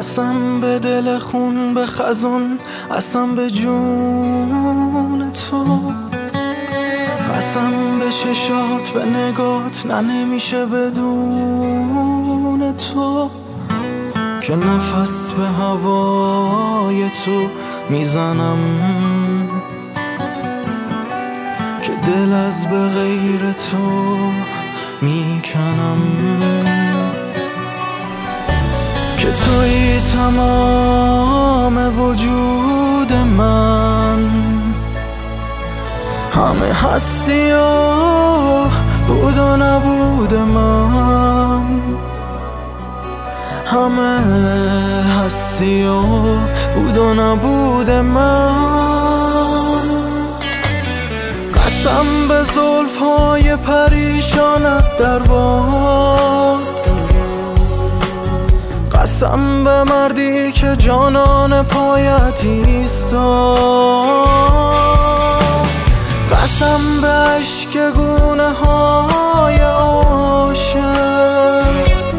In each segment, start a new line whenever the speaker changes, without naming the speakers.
قسم به دل خون به خزون، قسم به جون تو، قسم به چشات به نگات، نه نمیشه بدون تو، که نفس به هوای تو میزنم، که دل از به غیر تو میکنم، که توی تمام وجود من، همه هستی و بود و نبود من، همه هستی و بود و نبود من. قسم به زلف‌های پریشانت در باد، قسم به مردی که جانان پایت ایستاد، قسم به اشک گونه های عاشق،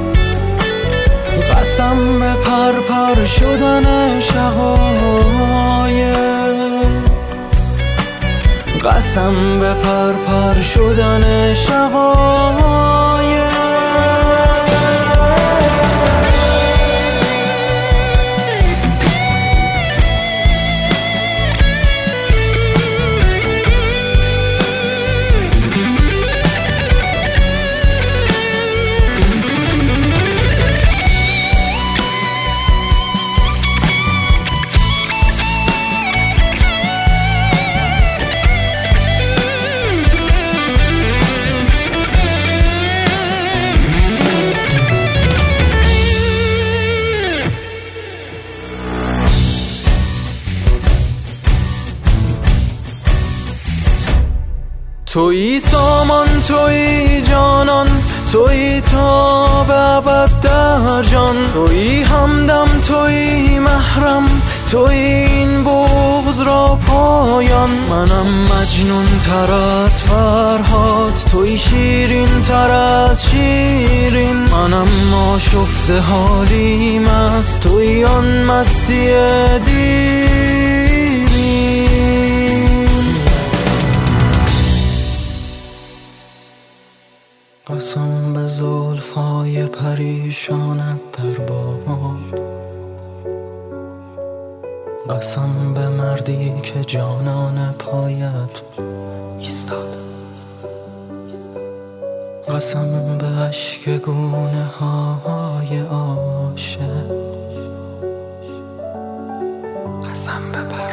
قسم به پرپر شدن شقایق، قسم به پرپر شدن شقایق. تویی سامان، تویی جانان، تویی تا به ابد در جان، تویی همدم، تویی محرم، تویی این بغض را پایان. منم مجنون تر از فرهاد، تویی شیرین تر از شیرین، منم آشفته حالی مست، تویی آن مستی دیرین. قسم به زلف‌های پریشانت در باد، قسم به مردی که جانان پایت ایستاد، قسم به اشک گونه های عاشق، قسم به